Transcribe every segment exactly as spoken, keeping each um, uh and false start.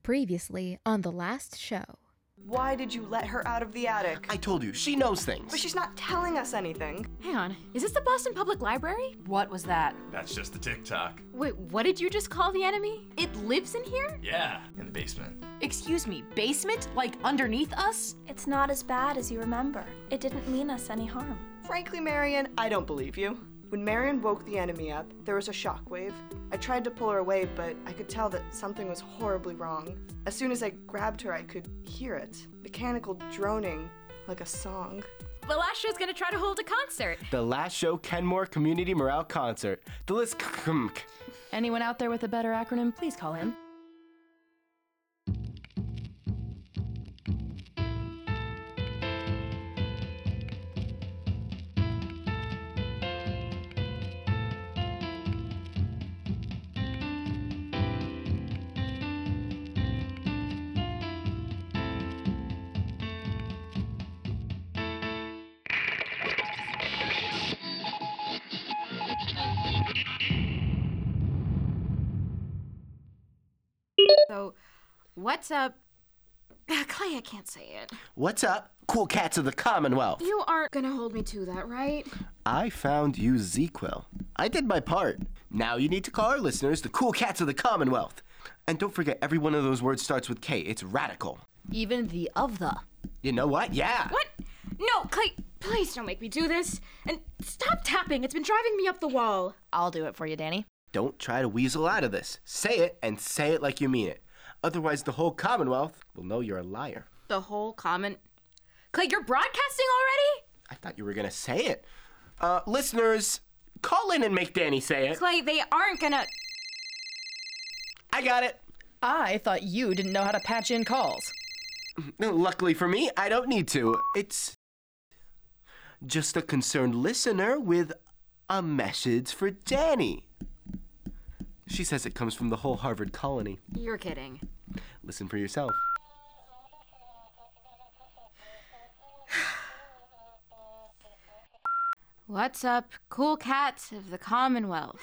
Previously on the last show. Why did you let her out of the attic? I told you, she knows things. But she's not telling us anything. Hang on, is this the Boston Public Library? What was that? That's just the TikTok. Wait, what did you just call the enemy? It lives in here? Yeah, in the basement. Excuse me, basement? Like underneath us? It's not as bad as you remember. It didn't mean us any harm. Frankly, Marion, I don't believe you. When Marion woke the enemy up, there was a shockwave. I tried to pull her away, but I could tell that something was horribly wrong. As soon as I grabbed her, I could hear it. Mechanical droning, like a song. The last show's gonna try to hold a concert. The last show Kenmore Community Morale Concert. The list. Anyone out there with a better acronym, please call in. So, what's up? Clay, I can't say it. What's up, cool cats of the Commonwealth? You aren't gonna hold me to that, right? I found you ZzzQuil. I did my part. Now you need to call our listeners the cool cats of the Commonwealth. And don't forget, every one of those words starts with K. It's radical. Even the of the. You know what? Yeah. What? No, Clay, please don't make me do this. And stop tapping, it's been driving me up the wall. I'll do it for you, Danny. Don't try to weasel out of this. Say it, and say it like you mean it. Otherwise, the whole Commonwealth will know you're a liar. The whole common... Clay, you're broadcasting already? I thought you were gonna say it. Uh, listeners, call in and make Danny say it. Clay, they aren't gonna... I got it. I thought you didn't know how to patch in calls. Luckily for me, I don't need to. It's just a concerned listener with a message for Danny. She says it comes from the whole Harvard colony. You're kidding. Listen for yourself. What's up, cool cats of the Commonwealth?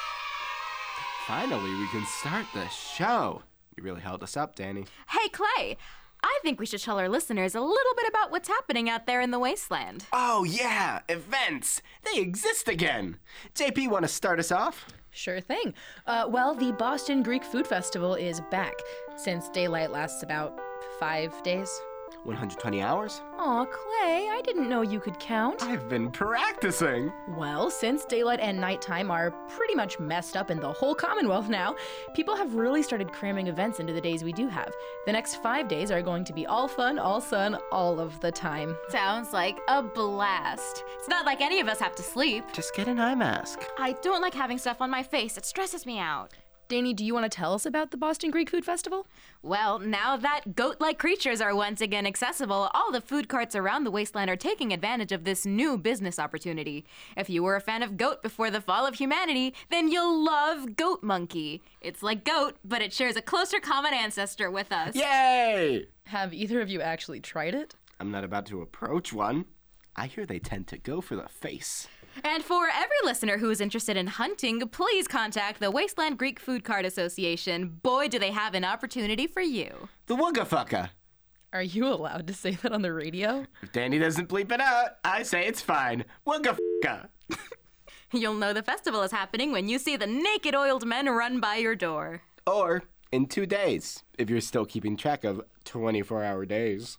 Finally, we can start the show. You really held us up, Danny. Hey, Clay, I think we should tell our listeners a little bit about what's happening out there in the wasteland. Oh, yeah, events. They exist again. J P, want to start us off? Sure thing. Uh, well, the Boston Greek Food Festival is back, since daylight lasts about five days. one hundred twenty hours? Aw, Clay, I didn't know you could count. I've been practicing. Well, since daylight and nighttime are pretty much messed up in the whole Commonwealth now, people have really started cramming events into the days we do have. The next five days are going to be all fun, all sun, all of the time. Sounds like a blast. It's not like any of us have to sleep. Just get an eye mask. I don't like having stuff on my face. It stresses me out. Danny, do you want to tell us about the Boston Greek Food Festival? Well, now that goat-like creatures are once again accessible, all the food carts around the wasteland are taking advantage of this new business opportunity. If you were a fan of Goat before the fall of humanity, then you'll love Goat Monkey. It's like Goat, but it shares a closer common ancestor with us. Yay! Have either of you actually tried it? I'm not about to approach one. I hear they tend to go for the face. And for every listener who is interested in hunting, please contact the Wasteland Greek Food Cart Association. Boy, do they have an opportunity for you. The Wooga Fucka. Are you allowed to say that on the radio? If Danny doesn't bleep it out, I say it's fine. Wooga Fucka. You'll know the festival is happening when you see the naked oiled men run by your door. Or in two days, if you're still keeping track of twenty-four hour days.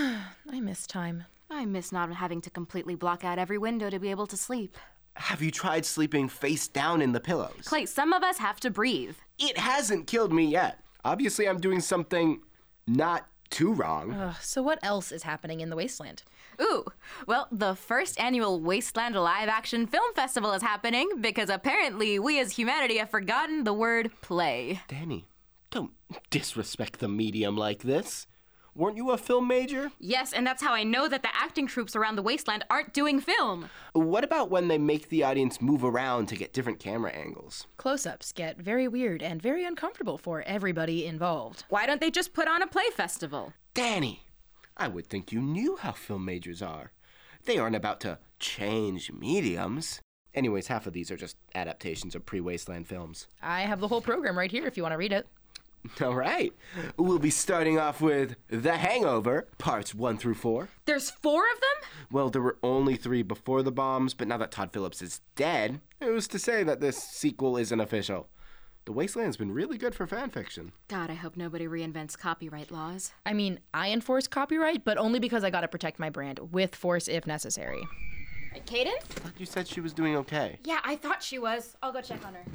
I miss time. I miss not having to completely block out every window to be able to sleep. Have you tried sleeping face down in the pillows? Clay, some of us have to breathe. It hasn't killed me yet. Obviously, I'm doing something not too wrong. Ugh, so what else is happening in the wasteland? Ooh, well, the first annual Wasteland Live-Action Film Festival is happening because apparently we as humanity have forgotten the word play. Danny, don't disrespect the medium like this. Weren't you a film major? Yes, and that's how I know that the acting troops around the wasteland aren't doing film. What about when they make the audience move around to get different camera angles? Close-ups get very weird and very uncomfortable for everybody involved. Why don't they just put on a play festival? Danny, I would think you knew how film majors are. They aren't about to change mediums. Anyways, half of these are just adaptations of pre-Wasteland films. I have the whole program right here if you want to read it. All right. We'll be starting off with The Hangover, parts one through four. There's four of them? Well, there were only three before the bombs, but now that Todd Phillips is dead, who's to say that this sequel isn't official? The Wasteland's been really good for fan fiction. God, I hope nobody reinvents copyright laws. I mean, I enforce copyright, but only because I gotta protect my brand, with force if necessary. Cadence? I thought you said she was doing okay. Yeah, I thought she was. I'll go check on her.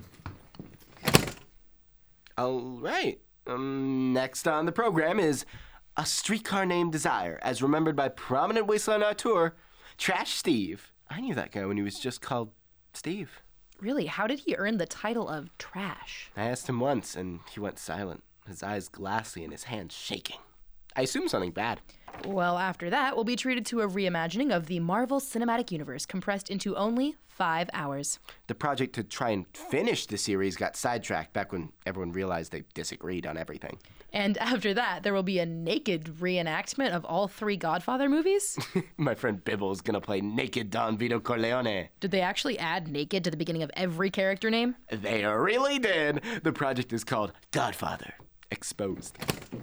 All right. Um, next on the program is A Streetcar Named Desire, as remembered by prominent Wasteland auteur Trash Steve. I knew that guy when he was just called Steve. Really, how did he earn the title of Trash? I asked him once, and he went silent, his eyes glassy and his hands shaking. I assume something bad. Well, after that, we'll be treated to a reimagining of the Marvel Cinematic Universe, compressed into only five hours. The project to try and finish the series got sidetracked back when everyone realized they disagreed on everything. And after that, there will be a naked reenactment of all three Godfather movies. My friend Bibble's gonna play naked Don Vito Corleone. Did they actually add naked to the beginning of every character name? They really did. The project is called Godfather Exposed.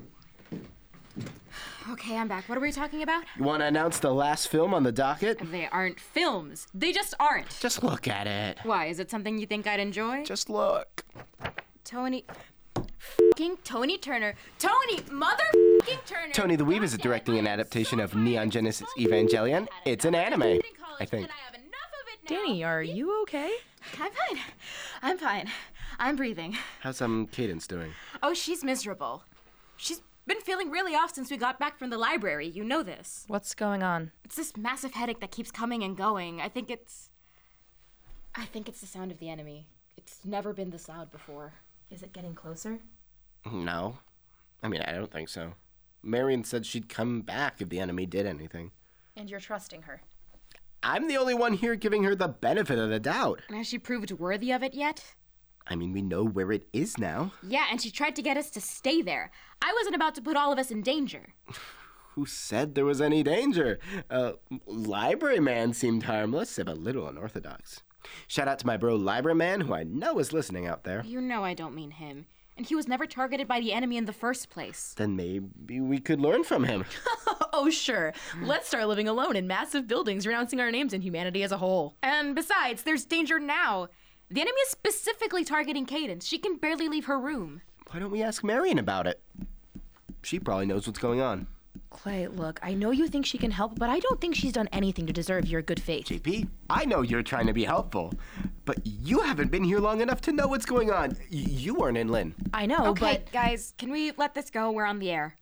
Okay, I'm back. What are we talking about? You want to announce the last film on the docket? They aren't films. They just aren't. Just look at it. Why? Is it something you think I'd enjoy? Just look. Tony... F***ing Tony Turner. Tony mother f***ing Turner. Tony the Weave is directing an adaptation of Neon Genesis Evangelion. It's an anime, I think. Danny, are you okay? I'm fine. I'm fine. I'm breathing. How's um Cadence doing? Oh, she's miserable. She's been feeling really off since we got back from the library. You know this. What's going on? It's this massive headache that keeps coming and going. I think it's... I think it's the sound of the enemy. It's never been this loud before. Is it getting closer? No. I mean, I don't think so. Marion said she'd come back if the enemy did anything. And you're trusting her? I'm the only one here giving her the benefit of the doubt. And has she proved worthy of it yet? I mean, we know where it is now. Yeah, and she tried to get us to stay there. I wasn't about to put all of us in danger. Who said there was any danger? Uh, Library Man seemed harmless, if a little unorthodox. Shout out to my bro Library Man, who I know is listening out there. You know I don't mean him. And he was never targeted by the enemy in the first place. Then maybe we could learn from him. Oh, sure. Let's start living alone in massive buildings, renouncing our names and humanity as a whole. And besides, there's danger now. The enemy is specifically targeting Cadence. She can barely leave her room. Why don't we ask Marion about it? She probably knows what's going on. Clay, look, I know you think she can help, but I don't think she's done anything to deserve your good faith. J P, I know you're trying to be helpful, but you haven't been here long enough to know what's going on. Y- you weren't in Lynn. I know, Okay, but... guys, can we let this go? We're on the air.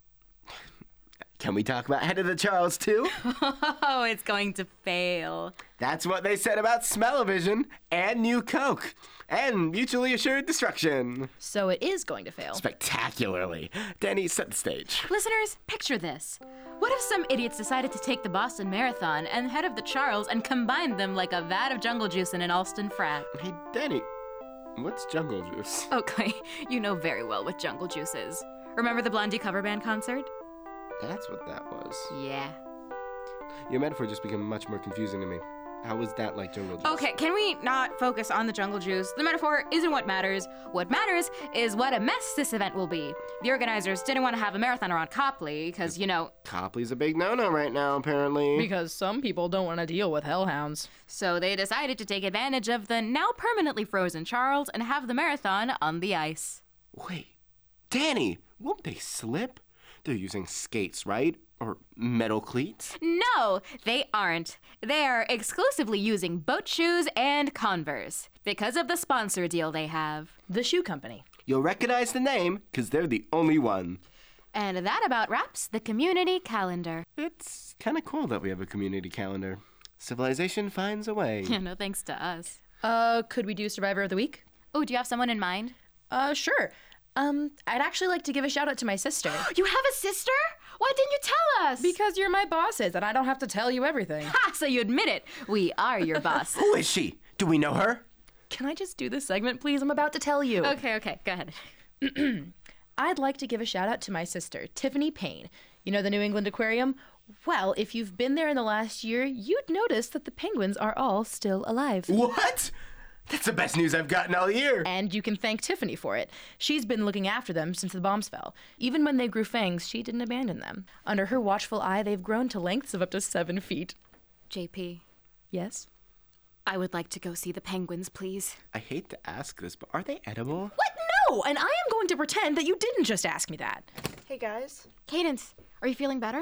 Can we talk about Head of the Charles, too? Oh, it's going to fail. That's what they said about Smell-O-Vision and New Coke and Mutually Assured Destruction. So it is going to fail. Spectacularly. Danny, set the stage. Listeners, picture this. What if some idiots decided to take the Boston Marathon and Head of the Charles and combine them like a vat of jungle juice in an Alston frat? Hey, Danny, what's jungle juice? Okay, you know very well what jungle juice is. Remember the Blondie cover band concert? That's what that was. Yeah. Your metaphor just became much more confusing to me. How was that like jungle juice? Okay, can we not focus on the jungle juice? The metaphor isn't what matters. What matters is what a mess this event will be. The organizers didn't want to have a marathon around Copley because, you know... Copley's a big no-no right now, apparently. Because some people don't want to deal with hellhounds. So they decided to take advantage of the now permanently frozen Charles and have the marathon on the ice. Wait, Danny, won't they slip? They're using skates, right? Or metal cleats? No, they aren't. They are exclusively using boat shoes and Converse because of the sponsor deal they have. The shoe company. You'll recognize the name, because they're the only one. And that about wraps the community calendar. It's kind of cool that we have a community calendar. Civilization finds a way. Yeah, no thanks to us. Uh, could we do Survivor of the Week? Oh, do you have someone in mind? Uh, sure. Um, I'd actually like to give a shout out to my sister. You have a sister? Why didn't you tell us? Because you're my bosses and I don't have to tell you everything. Ha! So you admit it. We are your boss. Who is she? Do we know her? Can I just do this segment, please? I'm about to tell you. Okay, okay, go ahead. I'd like to give a shout out to my sister, Tiffany Payne. You know the New England Aquarium? Well, if you've been there in the last year, you'd notice that the penguins are all still alive. What? That's the best news I've gotten all year. And you can thank Tiffany for it. She's been looking after them since the bombs fell. Even when they grew fangs, she didn't abandon them. Under her watchful eye, they've grown to lengths of up to seven feet. J P, Yes? I would like to go see the penguins, please. I hate to ask this, but are they edible? What? No! And I am going to pretend that you didn't just ask me that. Hey guys, Cadence, are you feeling better?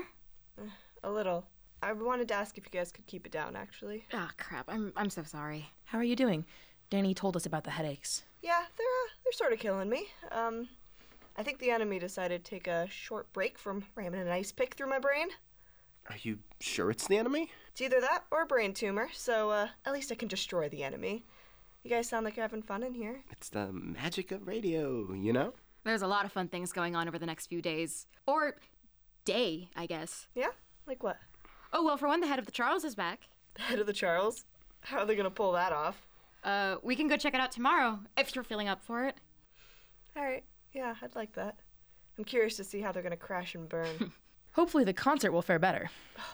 a little. I wanted to ask if you guys could keep it down, actually. Ah, crap. I'm I'm so sorry. How are you doing? Danny told us about the headaches. Yeah, they're uh, they're sort of killing me. Um, I think the enemy decided to take a short break from ramming an ice pick through my brain. Are you sure it's the enemy? It's either that or a brain tumor, so uh, at least I can destroy the enemy. You guys sound like you're having fun in here. It's the magic of radio, you know? There's a lot of fun things going on over the next few days. Or day, I guess. Yeah? Like what? Oh, well, for one, the head of the Charles is back. The head of the Charles? How are they gonna pull that off? Uh, we can go check it out tomorrow, if you're feeling up for it. Alright, yeah, I'd like that. I'm curious to see how they're gonna crash and burn. Hopefully the concert will fare better.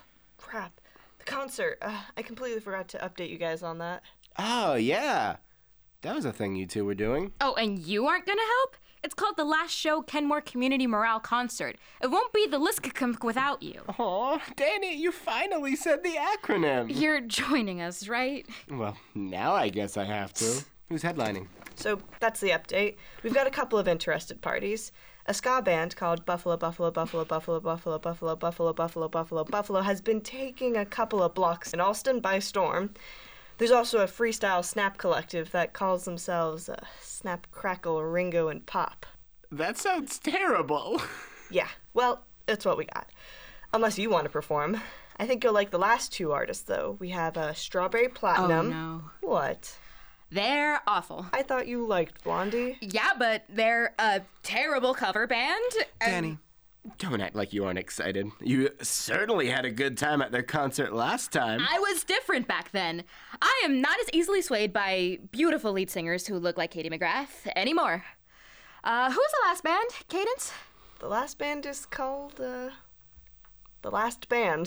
Crap. The concert. Uh, I completely forgot to update you guys on that. Oh, yeah. That was a thing you two were doing. Oh, and you aren't gonna help? It's called the Last Show Kenmore Community Morale Concert. It won't be the Liskakunk without you. Aw, Danny, you finally said the acronym. You're joining us, right? Well, now I guess I have to. Who's headlining? So that's the update. We've got a couple of interested parties. A ska band called Buffalo, Buffalo, Buffalo, Buffalo, Buffalo, Buffalo, Buffalo, Buffalo, Buffalo, Buffalo has been taking a couple of blocks in Alston by storm. There's also a freestyle snap collective that calls themselves uh, Snap, Crackle, Ringo, and Pop. That sounds terrible. Yeah, well, it's what we got. Unless you want to perform. I think you'll like the last two artists, though. We have uh, Strawberry Platinum. Oh, no. What? They're awful. I thought you liked Blondie. Yeah, but they're a terrible cover band. Danny, don't act like you aren't excited. You certainly had a good time at their concert last time. I was different back then. I am not as easily swayed by beautiful lead singers who look like Katie McGrath anymore. Uh, who's the last band, Cadence? The last band is called, uh... The Last Band.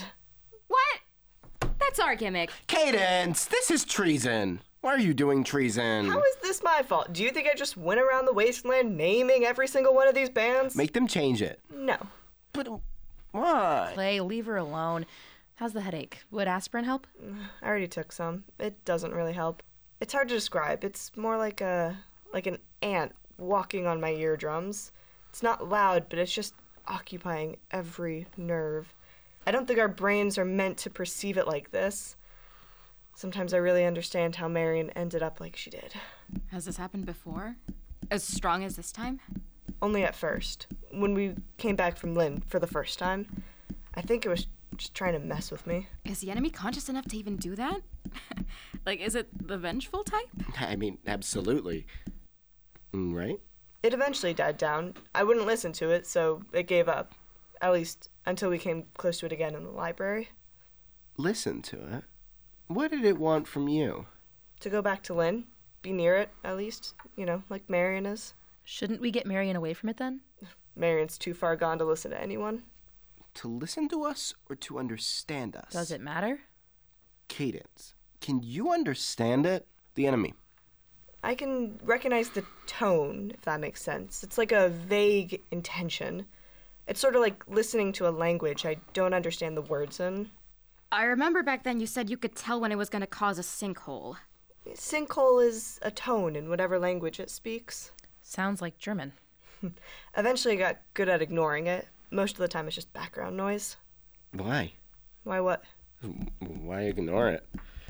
What? That's our gimmick. Cadence, this is treason. Why are you doing treason? How is this my fault? Do you think I just went around the wasteland naming every single one of these bands? Make them change it. No. But why? Clay, leave her alone. How's the headache? Would aspirin help? I already took some. It doesn't really help. It's hard to describe. It's more like a... like an ant walking on my eardrums. It's not loud, but it's just occupying every nerve. I don't think our brains are meant to perceive it like this. Sometimes I really understand how Marion ended up like she did. Has this happened before? As strong as this time? Only at first. When we came back from Lynn for the first time, I think it was just trying to mess with me. Is the enemy conscious enough to even do that? Like, is it the vengeful type? I mean, absolutely. Mm, Right? It eventually died down. I wouldn't listen to it, so it gave up. At least until we came close to it again in the library. Listen to it. What did it want from you? To go back to Lynn. Be near it, at least. You know, like Marion is. Shouldn't we get Marion away from it then? Marion's too far gone to listen to anyone. To listen to us or to understand us? Does it matter? Cadence, can you understand it? The enemy. I can recognize the tone, if that makes sense. It's like a vague intention. It's sort of like listening to a language I don't understand the words in. I remember back then you said you could tell when it was going to cause a sinkhole. Sinkhole is a tone in whatever language it speaks. Sounds like German. Eventually I got good at ignoring it. Most of the time it's just background noise. Why? Why what? Why ignore it?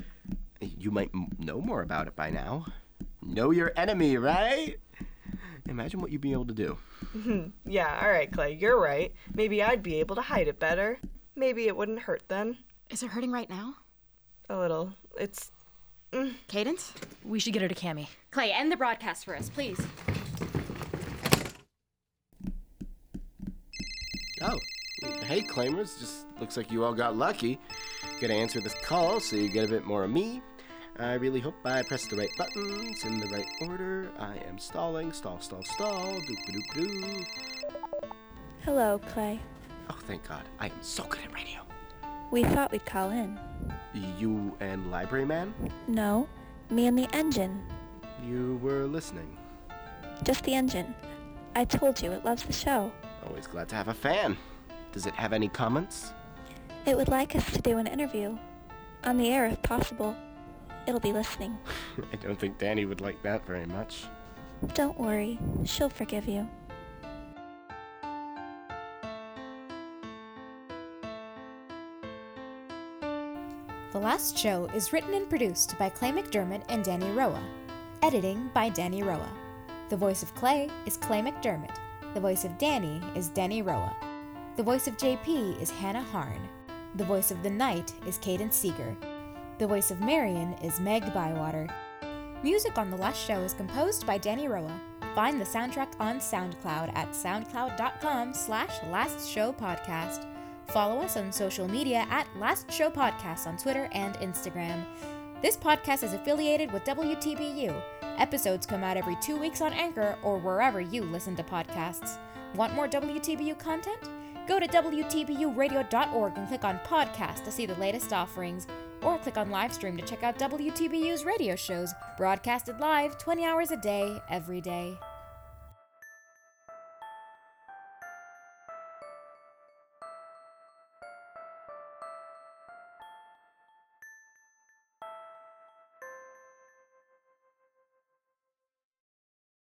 You might m- know more about it by now. Know your enemy, right? Imagine what you'd be able to do. Yeah, alright, Clay, you're right. Maybe I'd be able to hide it better. Maybe it wouldn't hurt then. Is it hurting right now? A little. It's... Cadence? We should get her to Cammy. Clay, end the broadcast for us, please. Oh, hey, claimers. Just looks like you all got lucky. Gonna answer this call so you get a bit more of me. I really hope I pressed the right buttons in the right order. I am stalling. Stall, stall, stall. Doop-a-doop-a-doo. Hello, Clay. Oh, thank God. I am so good at radio. We thought we'd call in. You and Library Man? No, me and the engine. you were listening. Just the engine. I told you it loves the show. Always glad to have a fan. Does it have any comments? It would like us to do an interview. On the air if possible. It'll be listening. I don't think Danny would like that very much. Don't worry. She'll forgive you. The Last Show is written and produced by Clay McDermott and Danny Roa. Editing by Danny Roa. The voice of Clay is Clay McDermott. The voice of Danny is Danny Roa. The voice of J P is Hannah Harn. The voice of the Knight is Caden Seeger. The voice of Marion is Meg Bywater. Music on The Last Show is composed by Danny Roa. Find the soundtrack on SoundCloud at soundcloud.com slash Last Show Podcast. Follow us on social media at Last Show Podcast on Twitter and Instagram. This podcast is affiliated with W T B U. Episodes come out every two weeks on Anchor or wherever you listen to podcasts. Want more W T B U content? Go to W T B U radio dot org and click on podcast to see the latest offerings, or click on Livestream to check out W T B U's radio shows, broadcasted live twenty hours a day, every day.